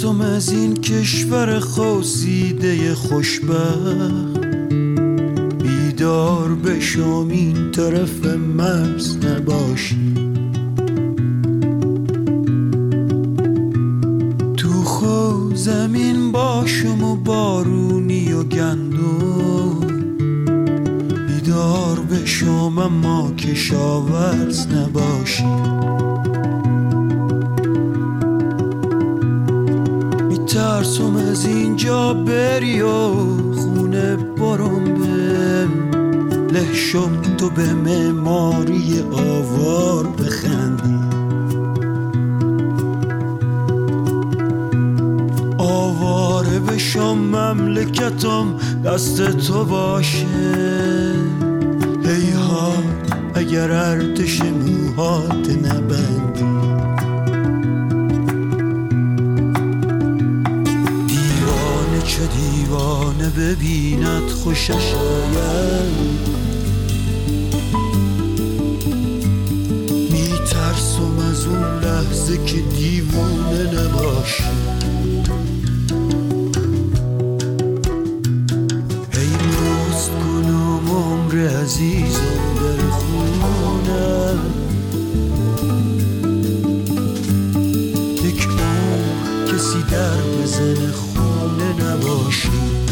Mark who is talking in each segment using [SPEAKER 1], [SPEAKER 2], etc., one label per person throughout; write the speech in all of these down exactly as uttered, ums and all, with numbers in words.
[SPEAKER 1] میترسم از این کشور خواسیده خوشبخت، بیدار بشم این طرف مرز نباشی. تو خو زمین باشم و بارونی و گندم، بیدار بشم اما کشاورز نباشی. میترسم از اینجا بری و خونه برم به لحشم، تو به معماری آوار بخندی. آواره بشم مملکتم دست تو باشه، هیهات اگر ارتش موهات نبندی. دیوانه چه دیوانه ببیند خوشش آید، میترسم از اون لحظه که دیوانه نباشی. ای پست کنم عمر عزیزم در خونه، یک عمر کسی در بزن خونه نباشی.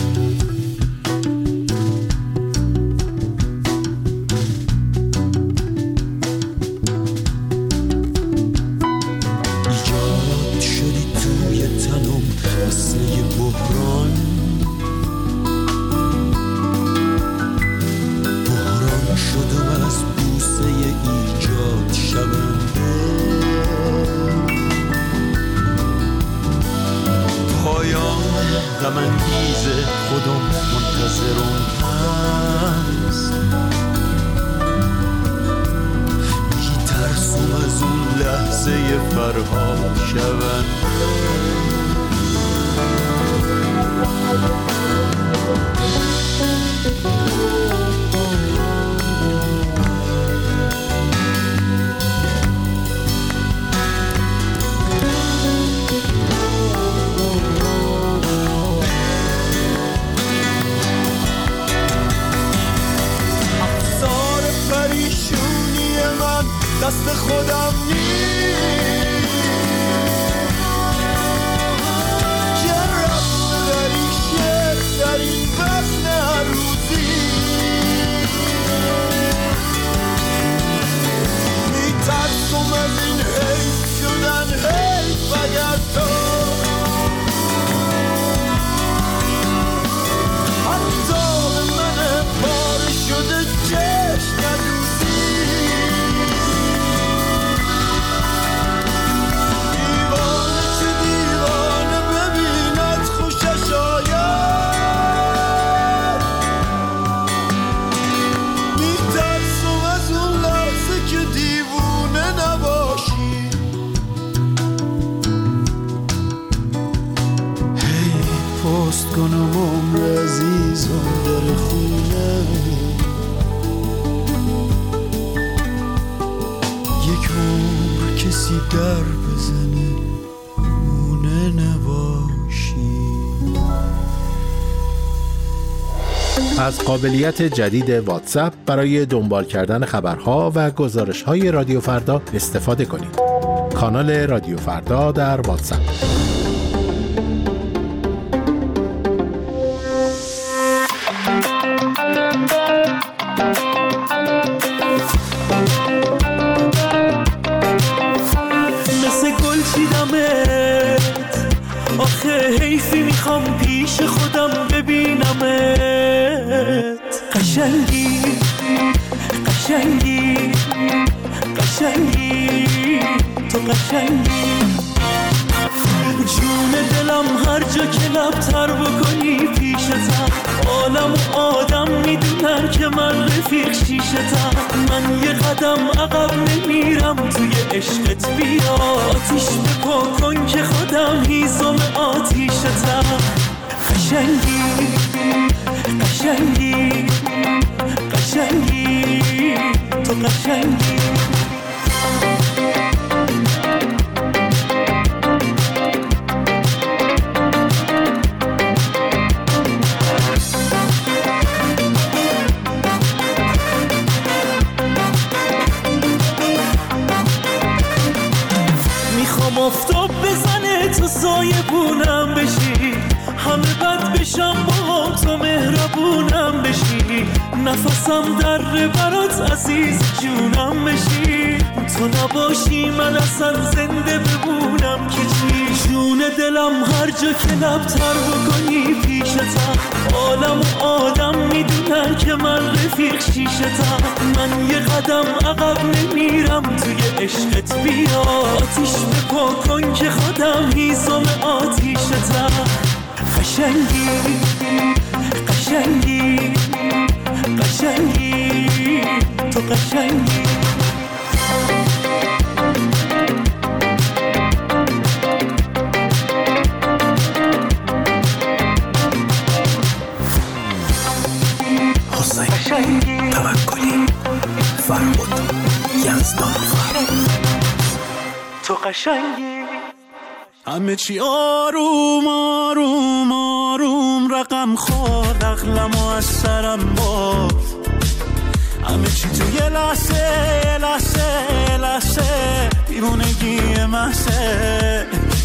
[SPEAKER 1] ایجاد شدی توی تنم مثل یه بحران، بحران شدم از بوسه ایجاد شونده. پایان غم انگیز خودم منتظرم هست، میترسم از اون لحظه فرهاد شونده. افسار پریشونی من دست خودم نیست، چه رفت در این شعر در این وزن هر روزی. میترسم از این حیف شدن حیف اگر تو حتی به من پاره شده چشم ندوزی. دیوانه چه دیوانه ببیند خوشش آید، میترسم از اون لحظه که دیوونه نباشی. هی پست کنم عمر عزیزم در خونه، یک عمر کسی در بزنه خونه نباشی.
[SPEAKER 2] از قابلیت جدید واتساپ برای دنبال کردن خبرها و گزارش‌های رادیو فردا استفاده کنید. کانال رادیو فردا در واتساپ.
[SPEAKER 3] مثل گل چیدمت، آخه حیفی میخوام پیش خودم ببینمت. قشنگی قشنگی قشنگی تو قشنگی، جون دلم هر جا که لبتر بکنی پیشتم، عالم و آدم میدونن که من رفیق شیشتم. من یه قدم عقب نمیرم توی عشقت، بیا آتیش بپا کن که خودم هیزم آتیشتم. قشنگی قشنگی قشنگی تو قشنگی. نفسم در برات عزیز جونم بشی، تو نباشی من اصلا زنده بمونم که چی. جون دلم هر جا که لب تر بکنی پیشتم، عالم و آدم میدونن که من رفیق شیشتم. من یه قدم عقب نمیرم توی عشقت، بیا آتیش بپا کن که خودم هیزم آتیشتم. قشنگی قشنگی قشنگی تو قشنگی.
[SPEAKER 4] حسین توکلی فرمود یزدان
[SPEAKER 3] تو قشنگی.
[SPEAKER 5] همه چی آروم آروم آروم رقم خورد، عقلمو از سرم برد. همه چی تو یه لحظه یه لحظه یه لحظه دیوونگی محضه.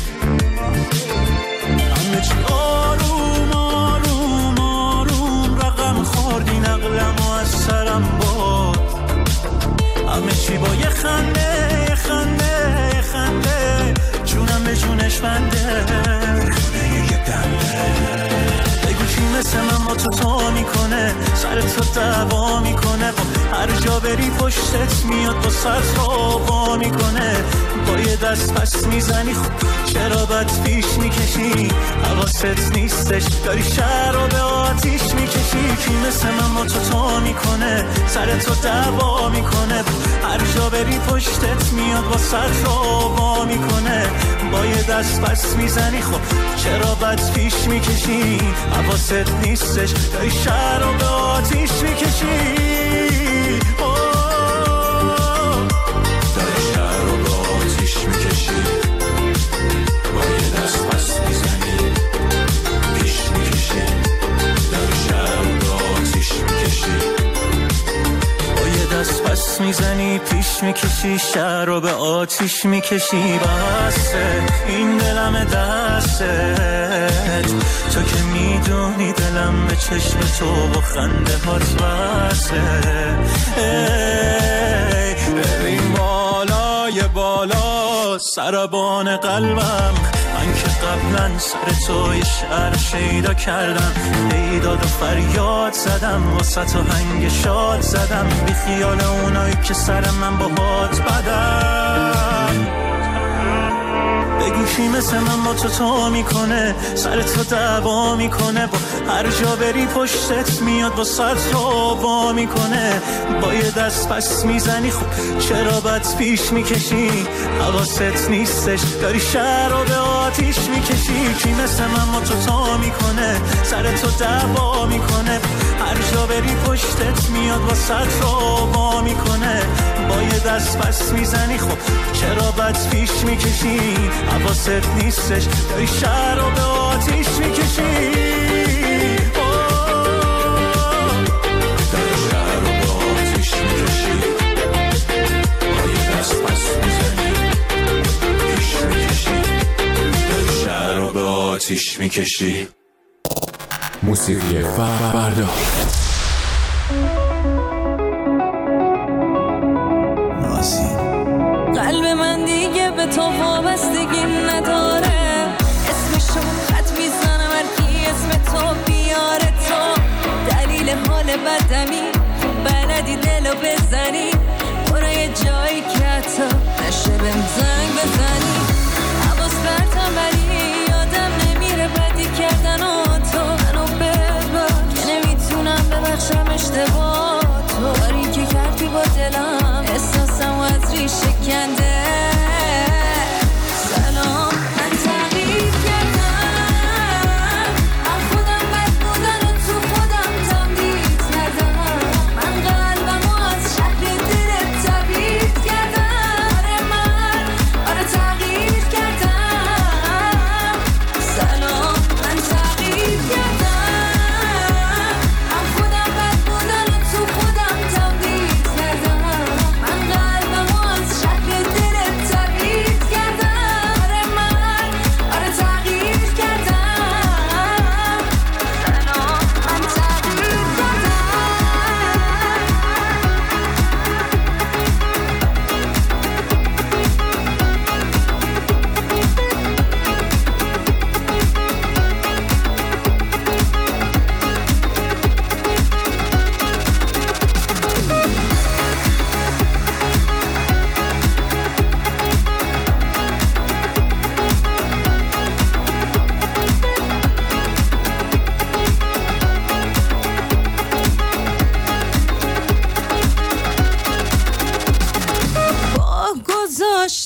[SPEAKER 5] همه چی آروم آروم آروم رقم خورد، این عقلمو از سرم برد. همه چی با یه خنده یه خنده یه خنده جونم به جونش بنده. یه دنده بگو کی مثل من با تو تو میکنه، سر تو دعوا میکنه، هر جا بری پشتت میاد با سر تو میکنه. با یه دست پس میزنی خب چرا بد پیش میکشی، حواست نیستش داری شهر رو به آتیش میکشی. کی مثل من با تو تو میکنه، سر تو دعوا میکنه، هر جا بری پشتت میاد با سر تو میکنه. با یه دست پس میزنی خب چرا بد پیش میکشی، حواست نیستش داری شهر رو به آتیش میکشی. داری شهر رو به آتیش میکشی، با یه دست پس میزنی پیش میکشی. داری شهر رو به آتیش میکشی، با یه دست پس میزنی پیش میکشی، شهر رو به آتیش میکشی. بسه این دلم دستت، تو که میدونی دلم به چشم تو و خنده هات بسه. ببین بالای بالا سربان قلبم، من که قبلا سر تو یه شعر شیدا کردم، ایداد و فریاد زدم واسه تو هنگ شاد زدم، بی خیال اونایی که سر من با هات بدم. بگو کی مثل من با تو تو میکنه، سر تو دعوا میکنه، با هر جا بری پشتت میاد با سر تو با میکنه. با یه دست پس میزنی خب چرا بد پیش میکشی، حواست نیستش داری شهر رو به آتیش میکشی. کی مثل من با تو تو میکنه، سر تو دعوا میکنه، هر جا بری پشتت میاد با سر تو با میکنه. با یه دست پس میزنی خب چرا بد پیش میکشی، حواست نیستش داری شهر رو به آتیش میکشی. داری شهر رو به آتیش میکشی، با یه دست پس میزنی پیش میکشی. داری شهر رو به آتیش میکشی.
[SPEAKER 2] موسیقی فردا.
[SPEAKER 6] قلب من دیگه به تو وابستگی نداره، اسمشو خط میزنم هر کی اسم تو بیاره. تو دلیل حال بدمی، بلدی دلو بزنی، برو یه جایی که حتی نشه بهم زنگ بزنی. حواس برتم ولی یادم نمیره بدی کردن و تو منو ببخش که نمیتونم ببخشم اشتباه تو. کاری که کردی با دلم احساسم و از ریشه کنده. سلام من تغییر کردم، من خودم بد بودن و تو خودم تمدید کردم. من قلبم و از شهر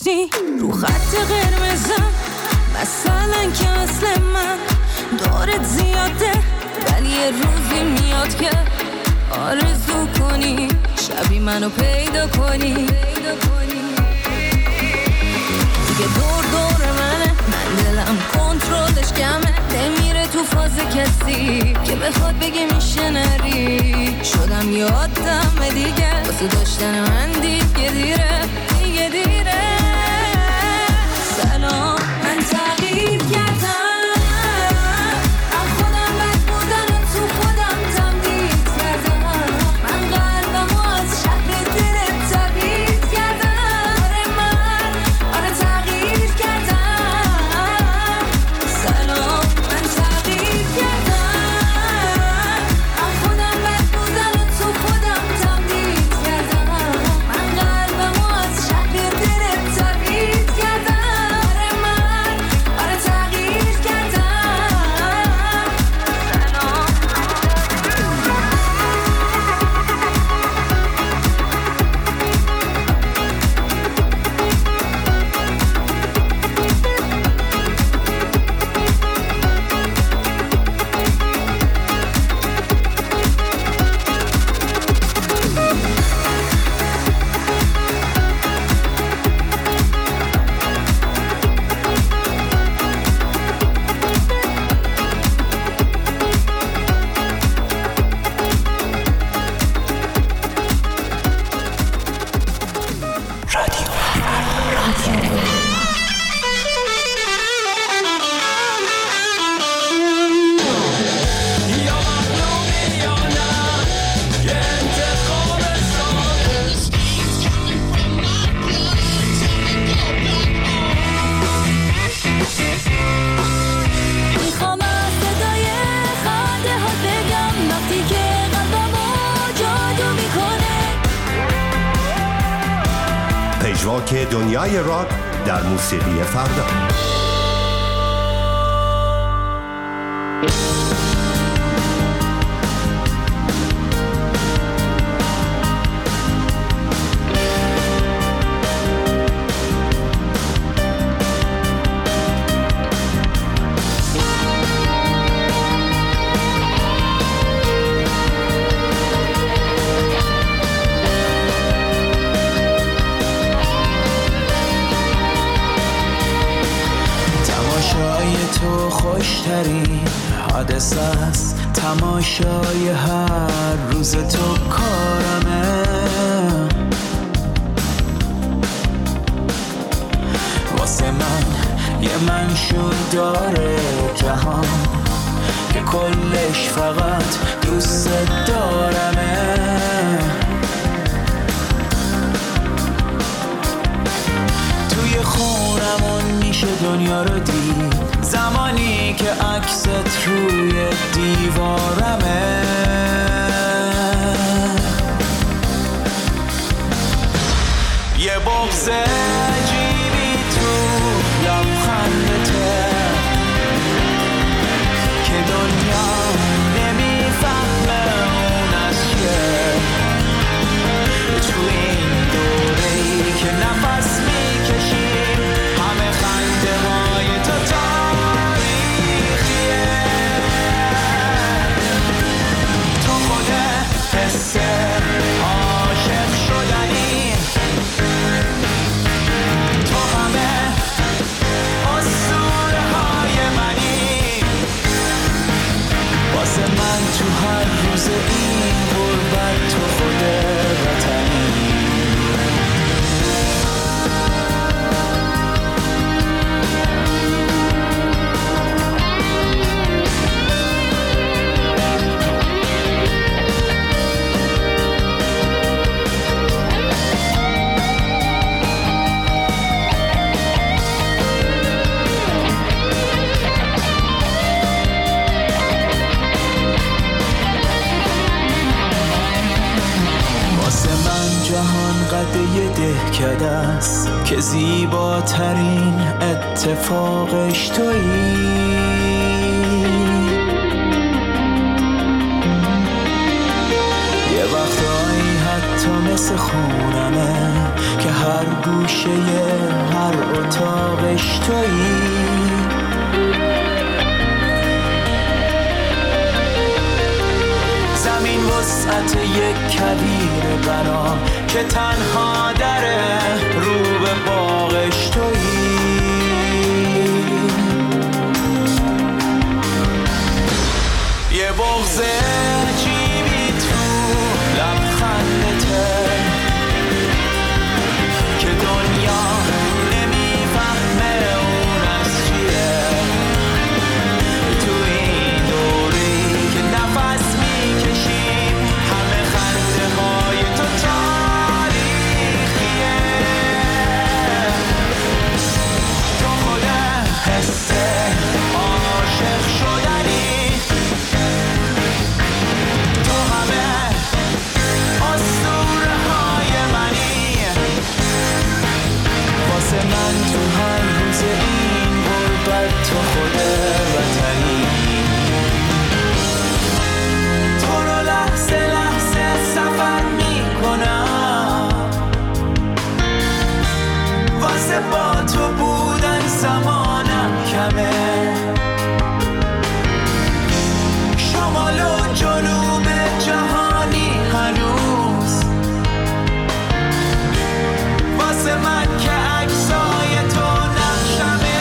[SPEAKER 6] گفتی رو خط قرمزم، مثلا که مثل من دارت زیاده، ولی یه روزی میاد که آرزو کنی شبی منو پیدا کنی دیگه دور دور منه، من دلم کنترلش کمه، نمیره تو فاز کسی که بخواد بگه میشه نری. شدم یادم دیگه واسه داشتن من دیگه دیره دیگه دیره. سلام من تغییر کردم، از خودم بد بودن و تو خودم تمدید کردم، من قلبم و از شهر دلت تبعید کردم. آره من آره تغییر کردم. سلام من تغییر کردم، از خودم بد بودن و تو خودم تمدید کردم، من قلبم و از شهر دلت تبعید کردم. آره من آره تغییر کردم. میخوام از صدای خنده ها بگم وقتی که قلبمو جادو میکنه.
[SPEAKER 7] پژواک دنیای راک در موسیقی فردا.
[SPEAKER 3] تماشای تو خوشترین حادثه است، تماشای هر روز تو کارمه. واسه من یه منشور داره جهان که کلش فقط دوست دارمه. توی خونمون میشه دنیا رو دید، زمانی که عکست روی دیوارمه. یه بغض عجیبی تو لبخندته که دنیا نمیفهمه اون از چیه. تو این دوره‌ای که نفس میکشیم همه خنده های تو تاریخیه. تو خود حس عاشق شدنی، تو همه اسطوره های منی. واسه من تو هر روز این غربت تو خود وطنی. واسه من جهان قد یه دهکده است که زیباترین اتفاقش تویی. یه وقتایی حتی مثل خونمه که
[SPEAKER 5] هر گوشه هر اتاقش تویی. زمین وسعت یک کویر برام که تنها دره رو به باغش تویی. یه بغض عجیبی تو لبخندته که دنیا نمیفهمه اون از چیه. تو این دوری که نفس میکشیم همه خنده های تو تاریخیه. تو خود حس عاشق شدنی، تو همه اسطوره های منی. واسه من تو هر روز این غربت تو خود وطنی. تو رو لحظه لحظه سفر میکنم، واسه با تو بودن زمانم کمه. شمال و جنوب جهانی هنوز واسه من که عکسای تو نقشمه.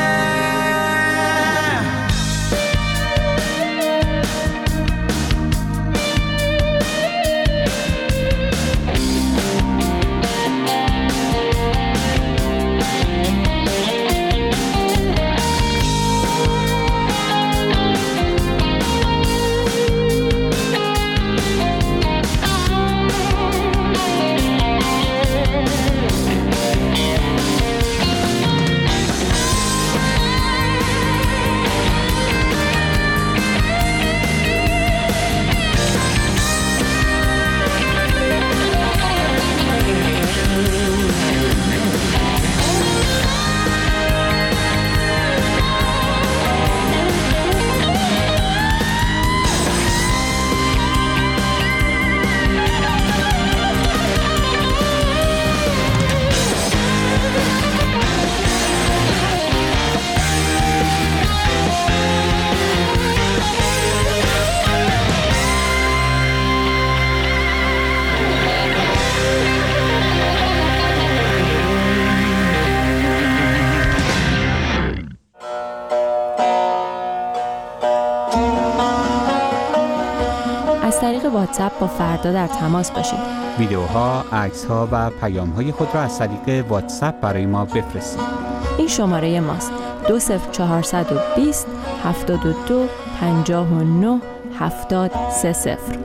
[SPEAKER 8] از طریق واتساپ با فردا در تماس باشید.
[SPEAKER 9] ویدیوها، عکس‌ها و پیام‌های خود را از طریق واتساپ برای ما بفرستید.
[SPEAKER 8] این شماره ماست: دو صفر چهارصد و بیست هفتاد و دو پنجاه و نه هفتاد سه صفر.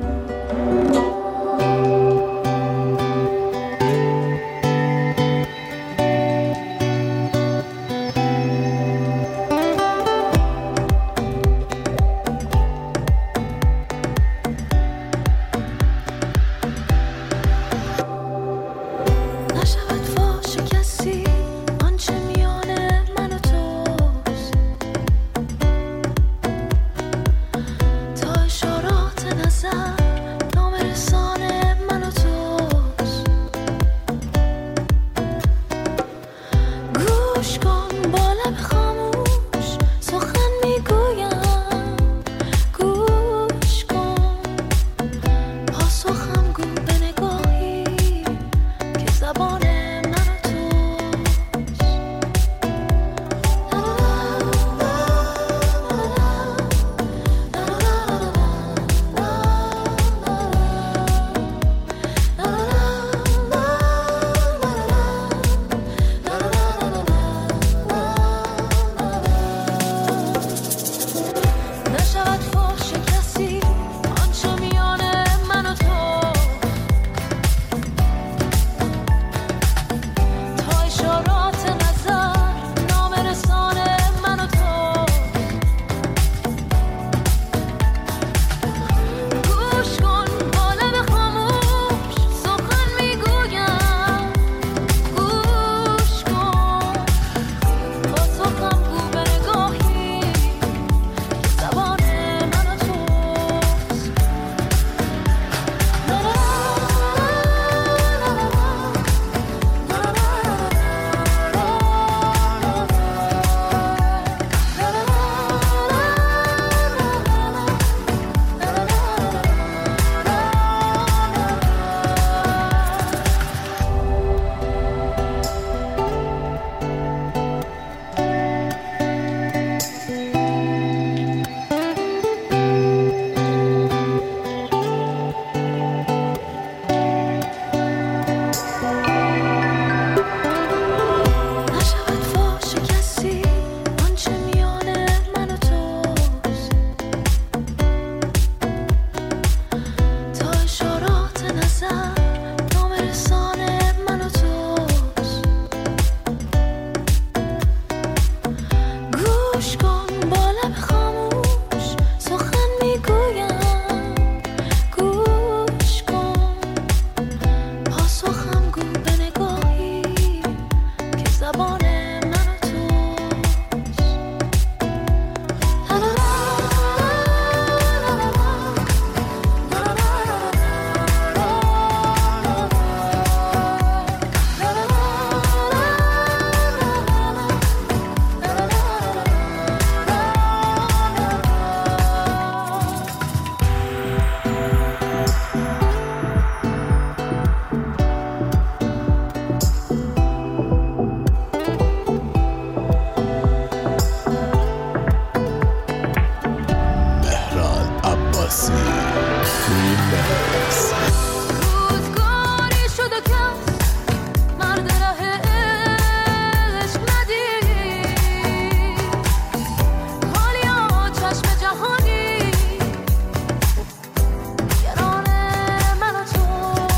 [SPEAKER 6] تا اشارات نظر نامرسه
[SPEAKER 2] این مجلس.
[SPEAKER 6] روزگاری شد و کس مرد ره عشق ندید، حالیا چشم جهانی گران من و تو،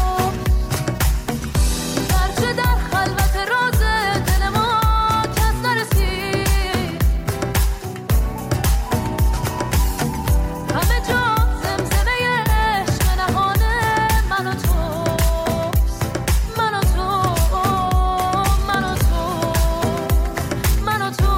[SPEAKER 6] گرچه در خلوت راز دل ما کس نرسید، همه جا زمزمه عشق نهان من و توست، من و تو، من و تو، من و تو.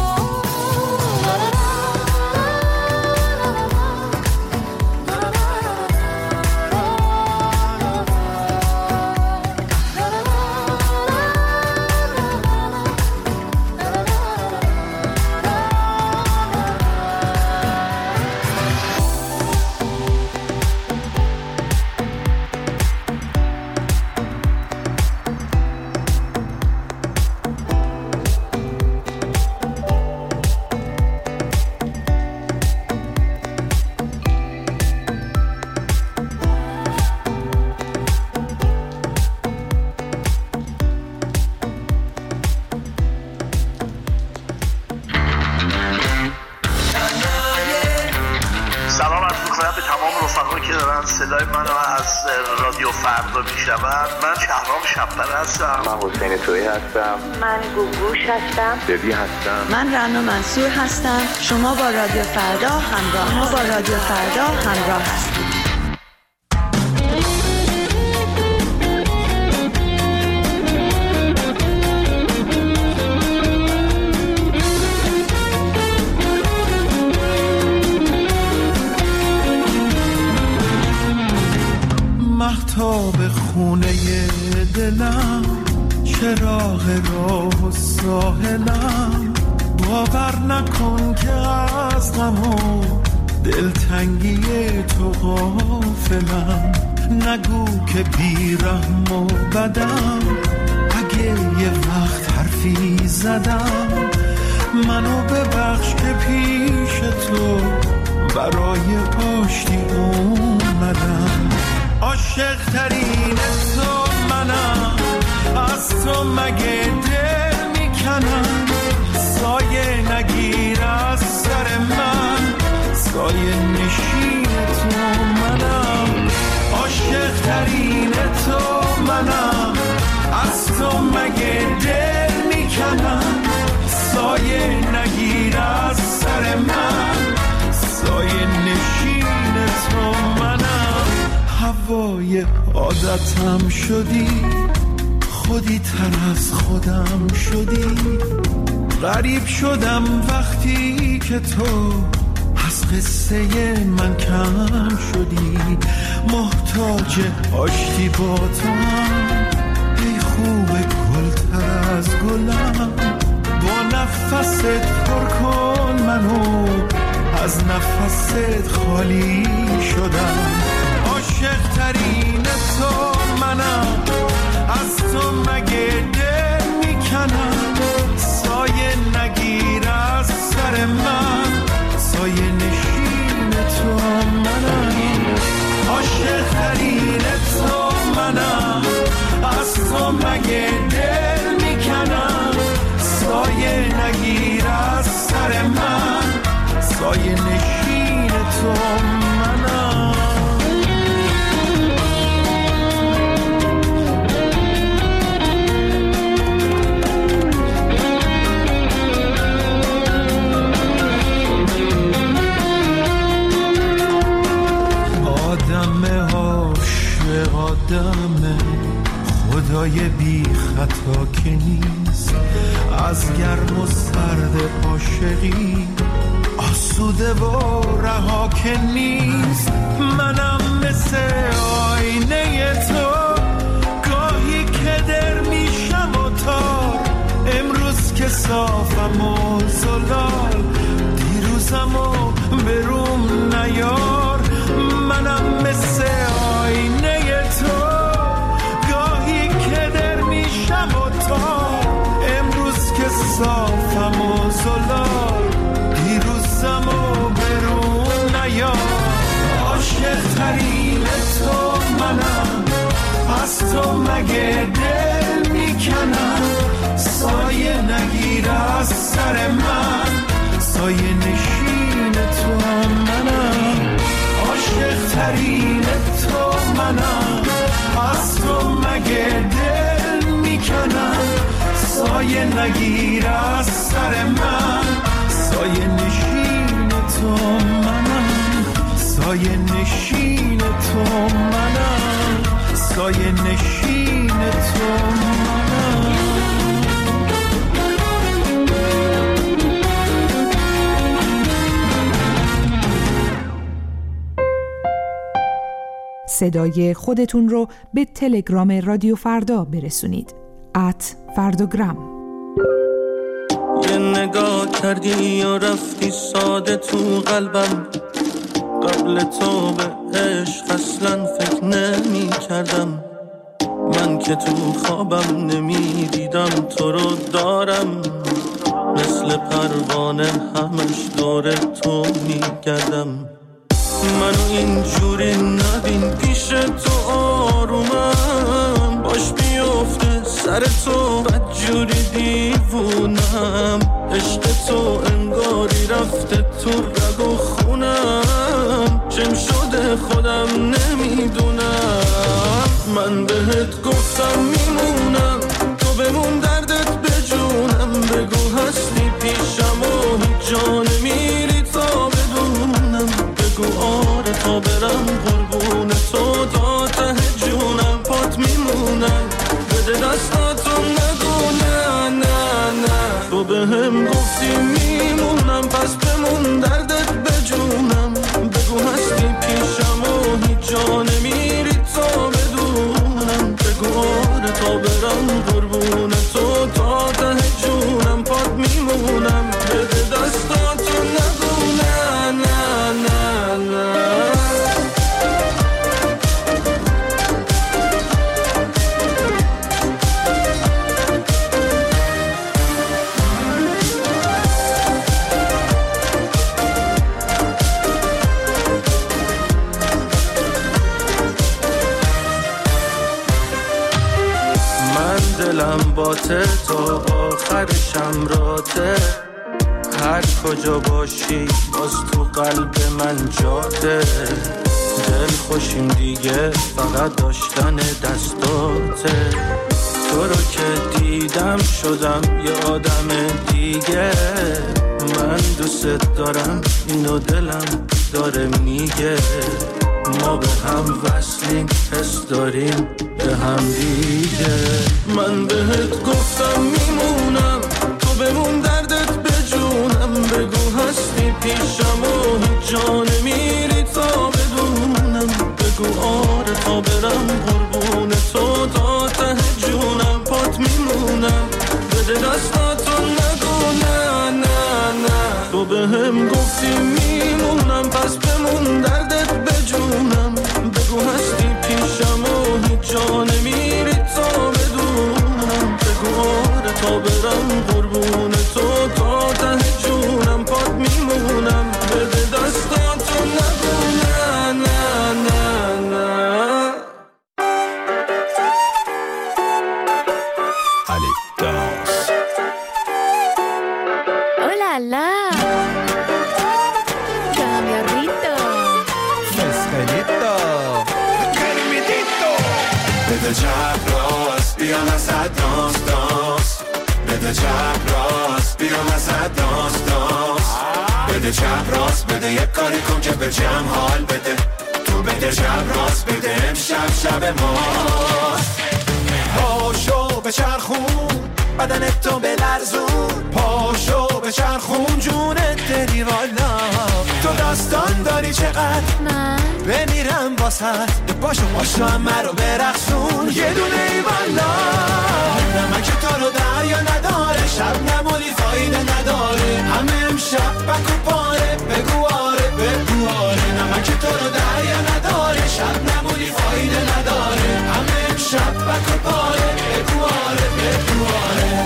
[SPEAKER 10] سلام عرض می‌کنم به تمام رفقایی که دارن صدای منو از رادیو فردا میشنون. من شهرام شب‌پره هستم.
[SPEAKER 11] من حسین تویی هستم.
[SPEAKER 12] من گوگوش هستم.
[SPEAKER 11] ببی هستم.
[SPEAKER 12] من رنا منصور هستم. شما با رادیو فردا همراه ما با رادیو فردا همراه هستید.
[SPEAKER 5] مهتاب خونه دلم، چراغ راه و ساحلم، باور نکن که از غم و دلتنگی تو غافلم، نگو که بیرحم و بدم، اگه یه وقت حرفی زدم، منو ببخش که پیش تو برای آشتی اومدم. عاشق ترین تو منم، از تو مگه دل میکنم، سایه نگیر از سر من، سایه نشین تو منم. عاشق ترین تو منم، از تو مگه دل میکنم، سایه نگیر از سر من، سایه نشین تو منم. هوای عادتم شدی، خودی تر از خودم شدی، غریب شدم وقتی که تو از قصه من کم شدی، محتاج آشتی با تو هم، ای خوب گل تر از گلم، با نفست پر کن منو، از نفست خالی شدم. عاشق ترین تو منم، از تو مگه دل میکنم، سایه نگیر از سر من، سایه نشین تو منم. عاشق ترین تو منم، از تو مگه دل میکنم، سایه نگیر از سر من، سایه نشین تو منم. آدم عاشق آدم، خدای بی خطا که نیست، از گرم و سرد عاشقی آسوده و رها که نیست. منم مثل آینه تو، گاهی که در میشم و تار، امروز که صافم و زلال، دیروزم و بروم نیار. منم مثل آینه تو، گاهی که در میشم و تار، امروز که صافم و زلال، دیروزم و برون نیار. عاشق‌ترین تو منم، از تو مگه دل میکنم، سایه نگیر از سر من، سایه نشین تو منم، عاشق‌ترین تو منم، از تو مگه دل میکنم، سایه نگیر از سر من، سایه نشین تو منم، سایه نشین تو منم، سایه نشین تو منم.
[SPEAKER 13] صدای خودتون رو به تلگرام رادیو فردا برسونید. ات فرداگرام.
[SPEAKER 3] یه نگاه کردی یا رفتی ساده تو قلبم، قبل تو به عشق اصلا فکر نمی کردم، من که تو خوابم نمی دیدم تو رو دارم، مثل پروانه همش دور تو می گردم، منو اینجوری نبین پیش تو آرومم، باش بیفته سر تو بدجوری دیوونم، عشق تو انگاری رفته تو رگ و خونم، چم شده خودم نمیدونم، من بهت گفتم میمونم تو بمون دردت بجونم، بگو هستی پیشم و هیچ جا نمیری تا بدونم، بگو آره تا برم قربون تو تا ته جونم، پات میمونم بده دستاتو نگو نه نه نه، تو به هم گفتی میمونم پس بمون دردت بجونم، بگو هستی پیشم و هیچ جا نمیری تا بدونم، بگو آره تا برم قربون تو تا ته جونم، پات میمونم بده دستاتو نگو نه نه نه نه. دلم باته تا آخر شمراته، هر کجا باشی باز تو قلب من جاته، دل خوشیم دیگه فقط داشتن دستاته، تو رو که دیدم شدم یه آدم دیگه، من دوست دارم اینو دلم داره میگه، ما به هم وصلیم حس داریم به هم دیگه، من بهت گفتم میمونم تو بمون دردت بجونم، بگو هستی پیشم و هیچ جا نمیری تا بدونم، بگو آره تا برم قربون تو تا ته جونم، پات میمونم بده دستاتو نگو نه نه نه، تو به هم گفتی میمونم پس بمون دردت بجونم، بگو هستی پیشم و هیچ جا نمیری تا بدونم، بگو آره تا برم قربون تو تا ته جونم، پات میمونم بده دستاتو نگو نه نه نه نه.
[SPEAKER 1] بده چپ راست بیا وسط دانس دانس، بده چپ راست بیا وسط دانس دانس، بده چپ راست بده یک کاری کن که به جمع حال بده، تو بده چپ راست بده امشب شب ماست، پاشو به چرخون بدنت تو بلرزون، پاشو به چرخون جونت دلی والا، تو داستان داری چقدر من بمیرم واسط، پاشو پاشو همه رو برقصون یه دونه ای والا، نمک تو رو دریا نداره، شب نمونی فایده نداره، همه امشب بکو پاره بگو آره بگو آره، نمک تو رو دریا نداره، شب نمونی فایده نداره، همه امشب بکو پاره بگو آره بگو آره.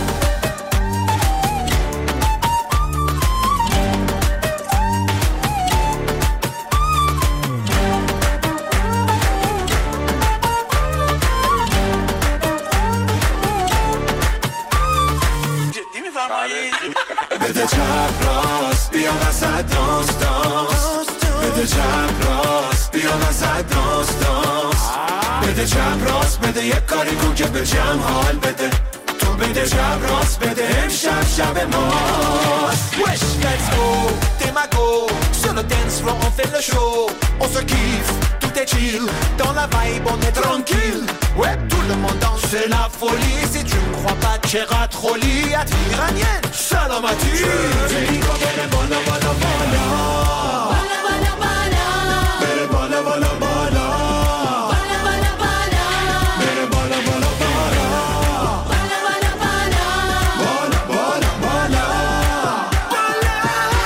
[SPEAKER 1] بده چپ راست بیا وسط دانس دانس بده چپ راست بده یک کاری کن که به جمع حال بده تو بده چپ راست بده امشب شب ماست
[SPEAKER 14] Wesh, let's go, t'es ma go. Sur le dance floor on fait le show. On se kiffe, tout est chill. Dans la vibe on est tranquille. Ouais, tout le monde danse, c'est la folie. Si tu ne crois pas, tchera troli. Ati iranienne, salamati.
[SPEAKER 1] Berigo bere bala bala bala Bala bala bala Bere bala bala bala Bala bala bala Bere bala bala bala Bala bala bala Bala bala bala Bala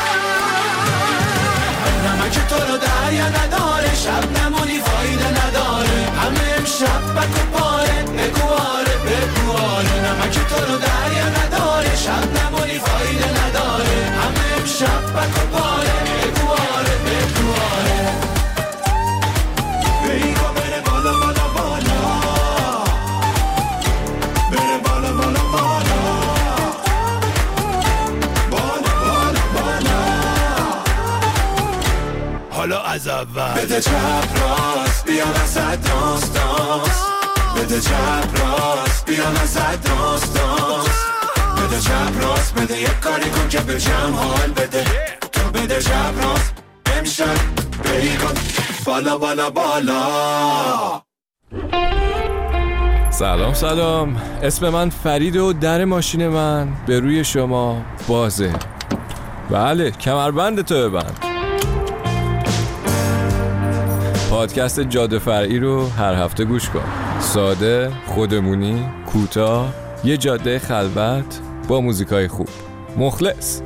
[SPEAKER 1] نمک تو رو دریا نداره شب نمونی فایده نداره همه امشب بک و پاره بگواره بگواره نمک تو رو دریا نداره شب نمونی فایده نداره همه امشب بک و پاره بگواره بگواره بیگا بره بالا بالا بالا بره بالا بالا بالا بالا بالا بالا
[SPEAKER 14] حالا از اول
[SPEAKER 1] بده چپ راست بیا وسط دانس دانس بده چپ راست بیا وسط دانس دانس بده چپ راست بده یک کاری کن که به جمع حال بده تو بده چپ راست امشب بیگا بالا بالا بالا
[SPEAKER 15] سلام سلام، اسم من فرید و در ماشین من به روی شما بازه. بله، کمربند تو ببند. پادکست جاده فرعی رو هر هفته گوش کن. ساده، خودمونی، کوتاه، یه جاده خلوت با موزیکای خوب. مخلص.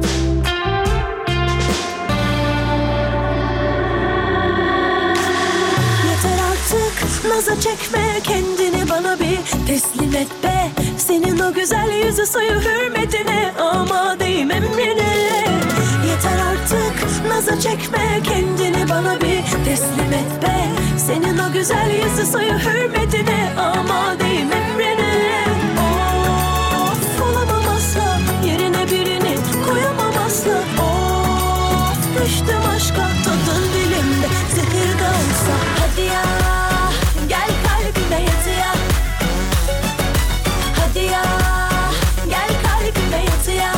[SPEAKER 16] Naza çekme kendini bana bir teslim et be. Senin o güzel yüzü suyu hürmetine amadeyim emrine. Yeter artık naza çekme kendini bana bir teslim et be. Senin o güzel yüzü suyu hürmetine amadeyim emrine. Of olamam asla yerine birini koyamam asla. Of düştüm aşka tadın dilimde zehir de olsa. Hadi ya gel kalbime yat ya. Hadi ya gel kalbime yat ya.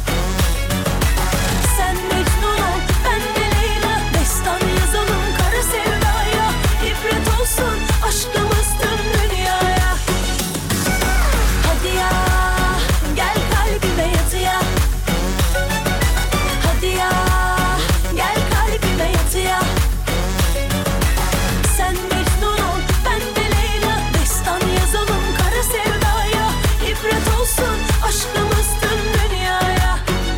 [SPEAKER 16] Sen Mecnun ol ben de Leyla. Destan yazalım kara sevdaya. İbret olsun aşkımız tüm dünyaya. Hadi ya gel kalbime yat ya. Hadi ya gel kalbime yat ya. Sen Mecnun ol ben de Leyla. Destan yazalım kara sevdaya. İbret olsun aşkımız tüm dünyaya.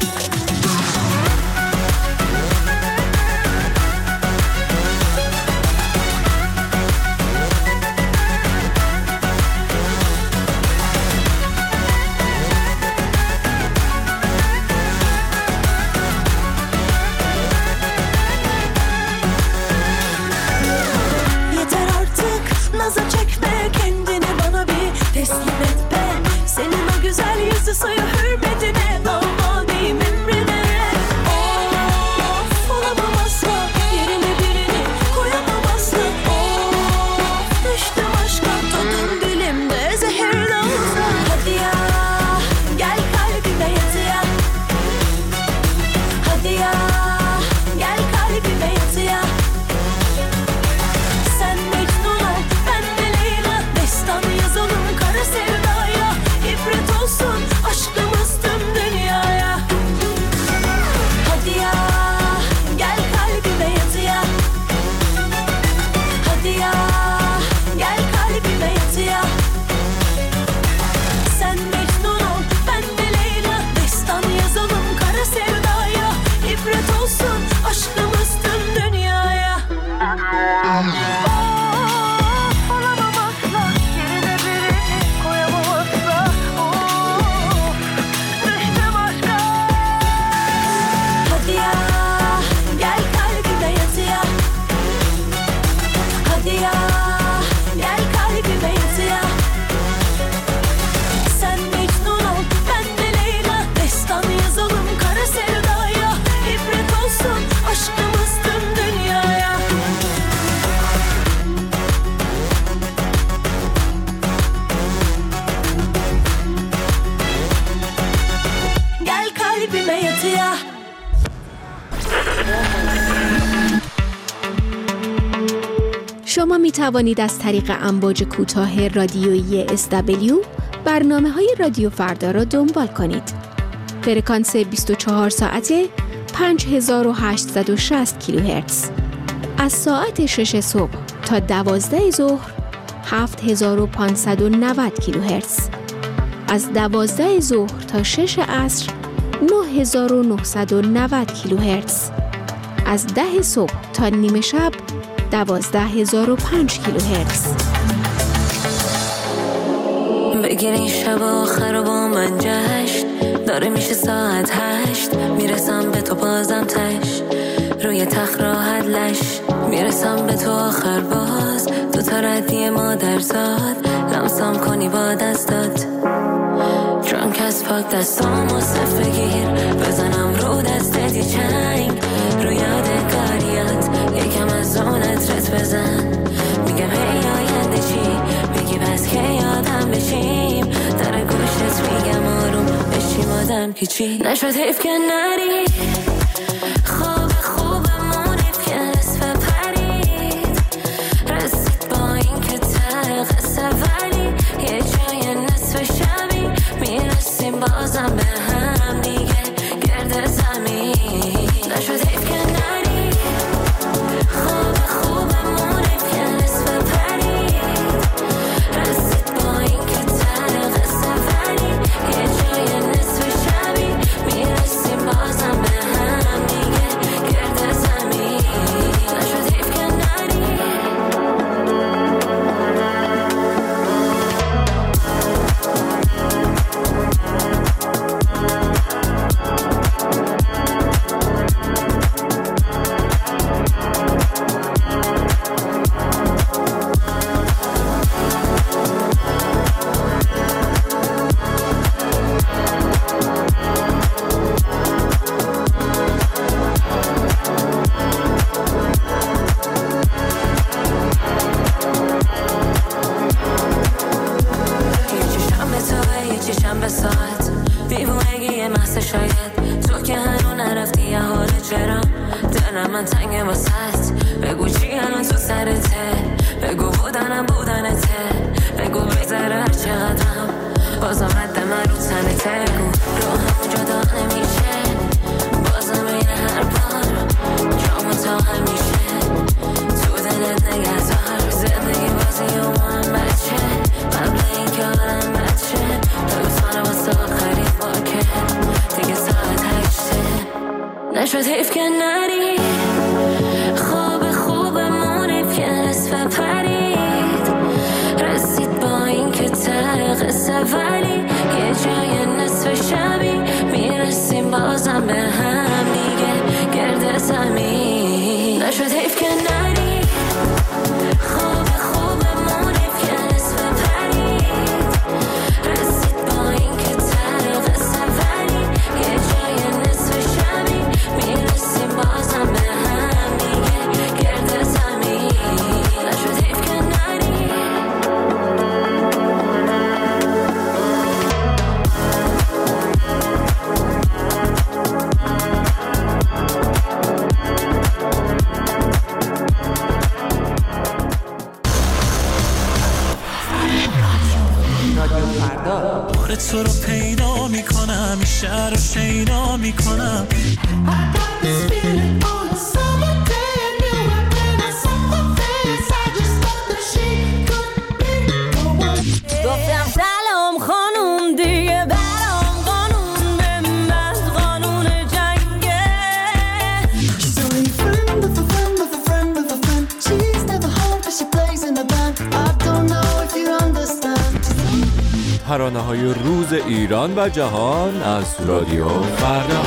[SPEAKER 16] Yeter artık naza çekme kendini bana bir teslim et be. Senin o güzel yüzü suyu hürmetine amadeyim emrine. Of olamam asla yerine birini koyamam asla. Of düştüm aşka tadım dilimde zehirle olsa. Hadi ya gel kalbime yat ya. Hadi ya gel kalbime yat ya. Sen Mecnun ol ben de Leyla. Destan yazalım kara sevdaya. İbret olsun aşkımız tüm dünyaya. Hadi ya gel kalbime yat ya. Hadi ya gel kalbime yat ya. Sen Mecnun ol ben de Leyla. Destan yazalım kara sevdaya. İbret olsun aşkımız tüm dünyaya. Of olamam asla yerine birini koyamam asla. Of düştüm aşka. Hadi ya gel kalbime yat ya. Hadi ya gel kalbime yat ya. Sen Mecnun ol ben de Leyla. Destan yazalım kara sevdaya. İbret olsun aşkımız tüm dünyaya.
[SPEAKER 17] شما می توانید از طریق امواج کوتاه رادیویی اس دبلیو برنامه های رادیو فردا را دنبال کنید. فرکانس بیست و چهار ساعته پنج هزار و هشتصد و شصت کیلوهرتز. از ساعت شش صبح تا دوازده ظهر هفت هزار و پانصد و نود کیلوهرتز. از دوازده ظهر تا شش عصر نه هزار و نهصد و نود کیلوهرتز. از ده صبح تا نیمه شب دوازده هزار و پنج کیلوهرتز.
[SPEAKER 6] بگیرین شب آخر و با من جشن، داره میشه ساعت هشت، میرسم به تو بازم تش، روی تخت راحت لش، میرسم به تو آخر باز، دو تا ردی مادر زاد، لمسم کنی با دستات، درانک از پاک دستامو صف بگیر، بزنم رو دستت یه چنگ، رو یادگاریات یکم از اون عطرت بزن، میگم هی آینده چی، میگی بس که یادم بشیم، در گوشت میگم آروم بشیم آدم که چی نشد حیف که نری، خواب خوبمون حیف که نصف پرید، رسید با این که ته قصه ولی یه جای نصف شبی میرسیم بازم به هم دیگه گرد زمین، نشد حیف که نری، خواب خوبمون حیف که نصف پرید، رسید با این که ته قصه ولی یه جای نصف شبی میرسیم بازم به هم دیگه گرد زمین، نشد حیف که نری. نشد حیف که نری، خواب خوبمون حیف که نصف پرید، رسید با این که ته قصه ولی یه جای نصف شبی میرسیم بازم به هم دیگه گرد زمین، نشد حیف که نری، خواب خوبمون حیف که نصف پرید، رسید با این که ته قصه ولی یه جای نصف شبی میرسیم بازم به هم دیگه گرد زمین، نشد حیف که نری.
[SPEAKER 5] بار تو رو پیدا میکنم، شهر رو شیدا میکنم،
[SPEAKER 6] گفتم سلام خانوم دیگه برام قانون بنداز، قانون جنگه.
[SPEAKER 18] She's only a friend of a friend of a friend of a friend. She's never home but she plays in a band. I don't know if you understand.
[SPEAKER 15] ترانه های روز ایران و جهان از رادیو فردا.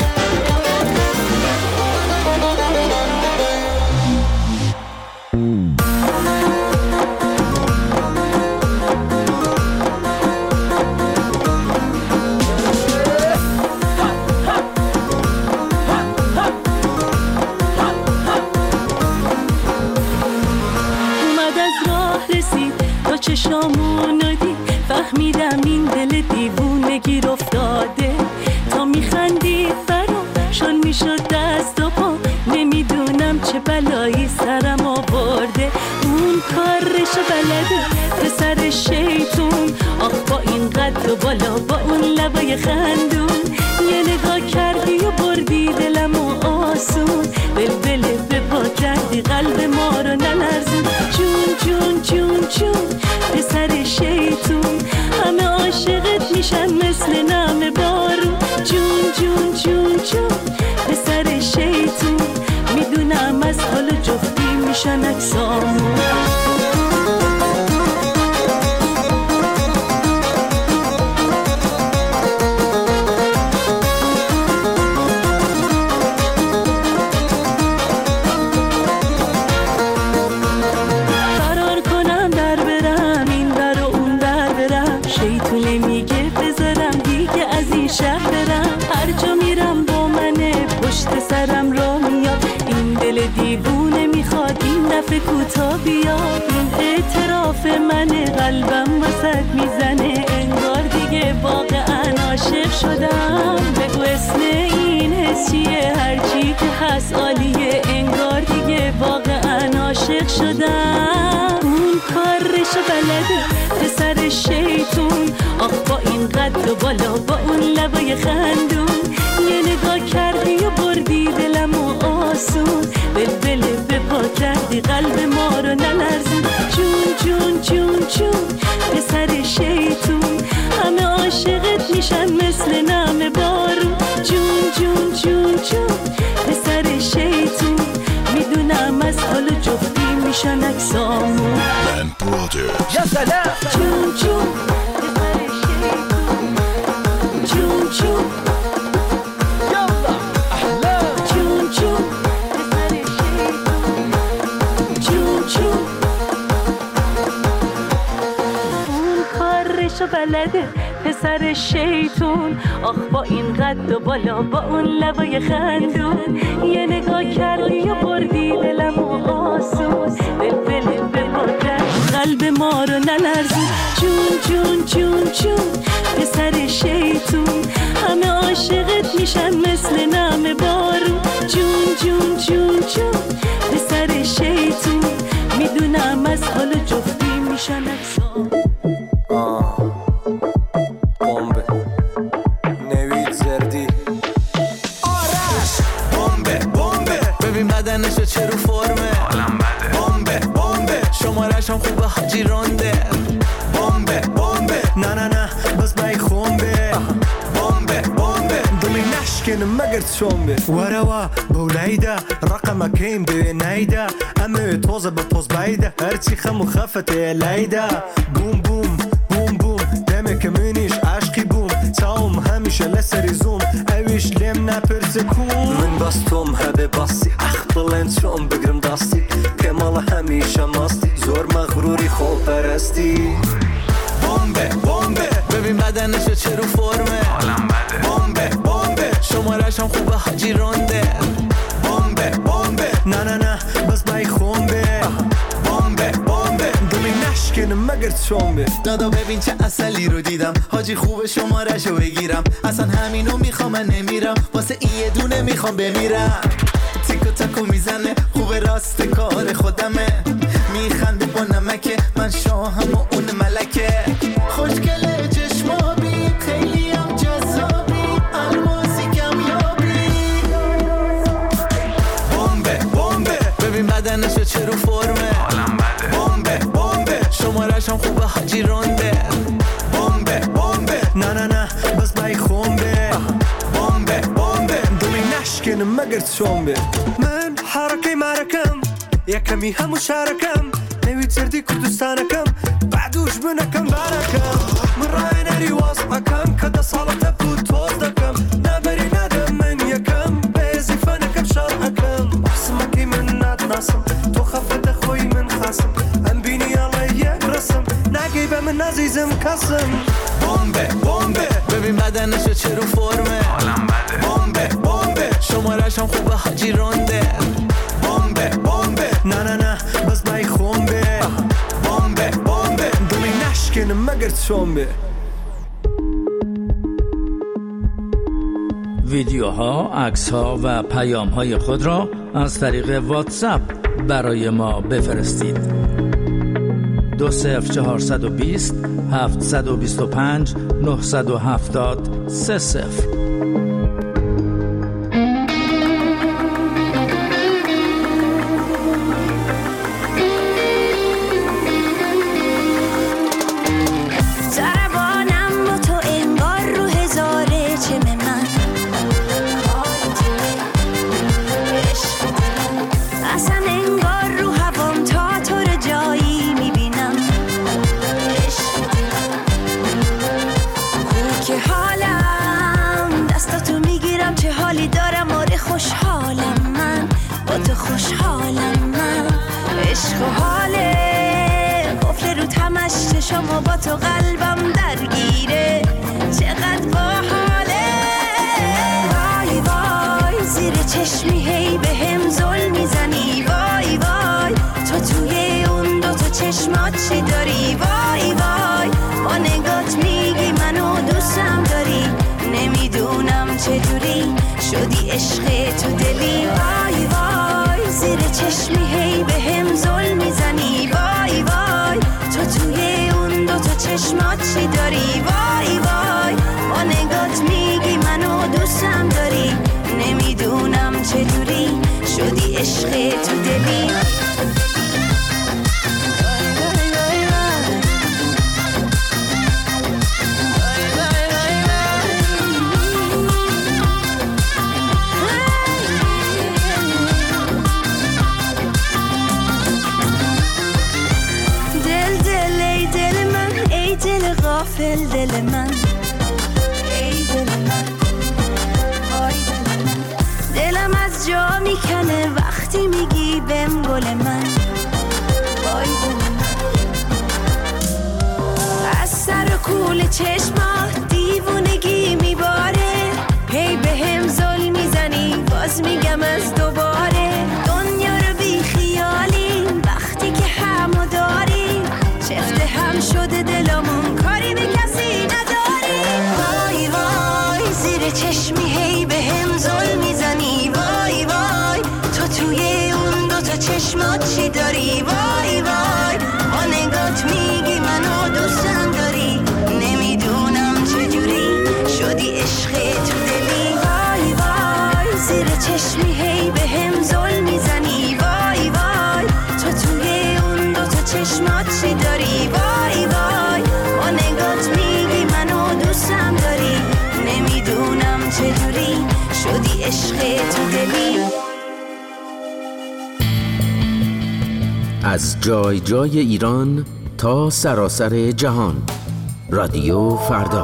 [SPEAKER 3] چشامونو دید فهمیدم این دل دیوونگی افتاده، تا میخندید برام شل میشد دست و پا، نمیدونم چه بلایی سرم آورده. اون
[SPEAKER 6] کارشو بلده پسر شیطون. آخ با این قد و بالا با اون لبای خندون، یه نگاه کردی و بردی دلم و آسون. بلبل به پا کردی قلب ما رو نلرزون. جون جون جون جون پسر شیطون، همه عاشقت میشن مثل نم بارون. جون جون جون جون پسر شیطون، میدونم از حال جفتی میشن اکسامون. دیوونه میخواد این دفعه کوتا بیاد. این اعتراف منه قلبم وسط میزنه، انگار دیگه واقعا عاشق شدم. بگو اسم این حس چیه؟ هرچی که هست عالیه، انگار دیگه واقعا عاشق شدم. اون کارشو بلده پسر شیطون. آخ با این قد و بالا با اون لبای خندون، یه نگاه کردی و بردی دلم و آسون. بلبل به پا کردی قلب ما رو نلرزون. جون جون جون جون پسر شیطون، همه عاشقت میشن مثل نم بارون. جون جون جون جون پسر شیطون، میدونم از حال جفتی میشن اکسامون. یا سلام جون جون پسر شیطون. جون جون بلده پسر شیطون. آخ با این قد و بالا با اون لبای خندون، یه نگاه کردی و بردی دلم و آسون. بلبل به پا کرد قلب ما رو نلرزون. جون جون جون جون پسر شیطون، همه عاشقت میشن مثل نم بارون. جون جون جون جون پسر شیطون، میدونم از حال جفتی میشن اکسام.
[SPEAKER 5] بدنشو چه رو فرمه حالم بده. بامبه بامبه شمارش هم خوبه حاجی رونده. بامبه بامبه نه نه نه بس بای خونبه. بامبه بامبه دلی نشکن مگر شنبه. وروا بولیده رقم کیم به نیده، همه توزه به پوز بایده، هرچی خم و خفته لیده. بوم بوم بوم بوم دمه کمینیش عشقی بوم. تاوم همیشه لسری زوم اویش لیم نپرسه کون. من باستم هبه باسی بلند شم بگرم دستی، کمال همیشه ماستی، زور مغروری خوب پرستی. بامبه بامبه ببین بدنشو چه رو فرمه حالم بده. بامبه بامبه شمارش هم خوبه حاجی رونده. بامبه بامبه نه نه نه بس بای خونبه. بامبه بامبه دلی نشکن مگر شنبه. دادا ببین چه اصلی رو دیدم، حاجی خوبه شمارشو بگیرم. اصلا همینو میخوام من نمیرم، واسه این یه دونه میخوام بمیرم. تیکو تاکو میزنه خوبه راست کار خودمه، میخنده با نمکه من شاهم و اون ملکه. خوشگله چشمابی خیلی هم جذابی، الماسی کمیابی. بامبه بامبه ببین بدنشو چه رو فرمه حالم بده. بامبه بامبه شمارش هم خوبه حاجی رونده. بامبه بامبه نه نه نه بس بای خونبه. بامبه بامبه دلی نشکن مگر شنبه. من حرکه مرکم یکمی همو شارکم، نوید زردی کردستانکم بعدوش بنکم برکم. من رای نری واسمکم کده سالت بود توز دکم، نبری ندم من یکم بیزی فنکم شارکم. بحثمکی من ندناسم تو خفت خوی من خاسم، هم بینی الله یک رسم نگی به من عزیزم کسم. بامبه بامبه ببین بدنشو چه رو فرمه حالم بده. بامبه بامبه شمارش هم خوبه حاجی رونده. بامبه بامبه نه نه نه بس بای خونبه. بامبه بامبه دلی نشکن مگر شنبه.
[SPEAKER 19] ویدیوها، عکس‌ها و پیام‌های خود را از طریق واتساپ برای ما بفرستید. دو صفر چهارصد و بیست هفتصد و بیست و پنج نهصد و هفتاد سه صفر.
[SPEAKER 16] شما با تو قلبم درگیره چقدر باحاله. وای وای زیر چشمی هی به هم ظلم میزنی. وای وای تو توی اون دو تا چشمات چی داری؟ وای وای با نگات میگی منو دوستم داری. نمیدونم چجوری شدی عشق تو دلی. وای وای زیر چشمی هی به هم ظلم میزنی. وای وای تو توی اون دو تا چشمات چی داری؟ وای وای با نگات میگی منو دوستم داری. نمیدونم چجوری شدی عشق تو دلی. غافل دل من، ای دل من، وای دل من. دلم از جا میکنه وقتی میگی بهم گل من، وای دل من. از سر و کول چشمات دیوونگی میباره. هی بهم ظلم میزنی باز میگم از دوباره. دنیا رو بی خیالی وقتی که همو داری. چفت هم شده دلمون کاری به کسی نداری. وای وای زیر چشمی هی به هم ظلم میزنی. وای وای تو توی اون دو تا چشمات چی داری؟ وای وای با نگات میگی منو دوستم داری. نمیدونم چجوری شدی عشق تو دلی. وای وای زیر چشمی هی به هم ظلم میزنی. وای وای تو توی اون دو تا چشمات چی داری؟ وای وای با نگات میگی منو دوستم داری. نمیدونم چجوری شدی عشق تو دلی.
[SPEAKER 20] از جای جای ایران تا سراسر جهان، رادیو فردا.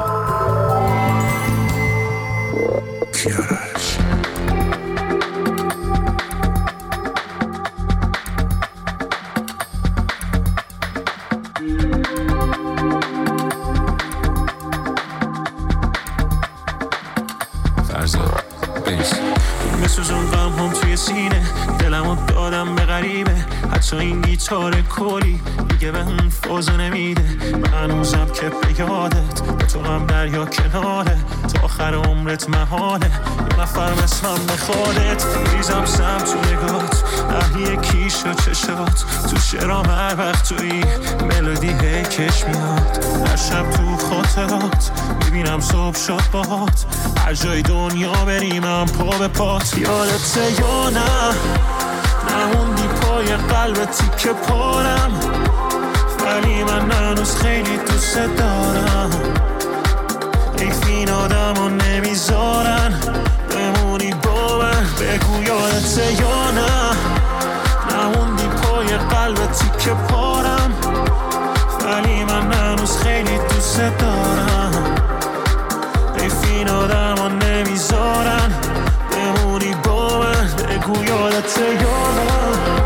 [SPEAKER 5] حتی این گیتار کلی دیگه به اون فازو نمیده. من هنوزم که به یادت به تو هم دریا کناره. تا آخر عمرت محاله یه نفر مثلم بخوادت. ریزم سم تو نگات اهلی کیش و چشات. تو شرام هر وقت توی ملودی هی کش میاد. هر شب تو خاطرات میبینم صبح شد باهات. هر جای دنیا بریم هم پا به پات. یادت یا نه نموندی پای قلب تیکه پارم. ولی من هنوز خیلی دوست دارم. حیف این آدم رو نمیذارن بمونی با من. بگو یادت یا نه نموندی پای قلب تیکه پارم. ولی من هنوز خیلی دوست دارم. حیف این آدم رو نمیذارن بمونی با من. بگو یادت یا نه.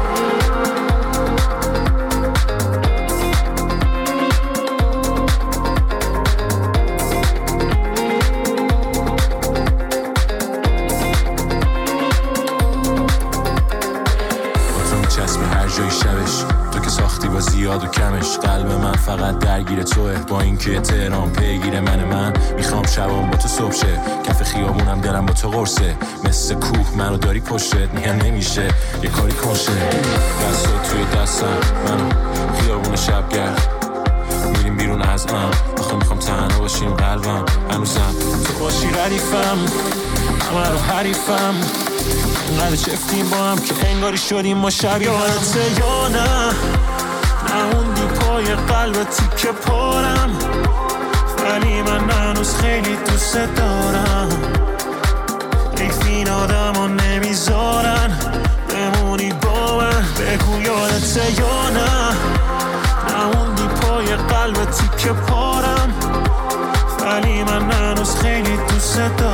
[SPEAKER 5] زیاد و کمش قلب من فقط درگیر توه. با اینکه تهران پیگیر من من میخوام شبام با تو صبح شه. کف خیابونم دلم با تو قرصه. مثل کوه منو داری پشتت میگم نمیشه یه کاری کنشه. دستات توی دستم منو خیابون شب گرد میریم بیرون از ام آخه میخوام تنها باشیم قلبم هنوزم تو باشی ردیفم همه رو حریفم اینقدر چفتیم با هم که انگاری شدیم ما شبیه یادته یا نه نموندی پای قلب تیکه پارم ولی من هنوز خیلی دوست دارم حیف این آدم ها نمیذارن بمونی با من بگو یادته یا نه نموندی پای قلب تیکه پارم ولی من هنوز خیلی دوست دارم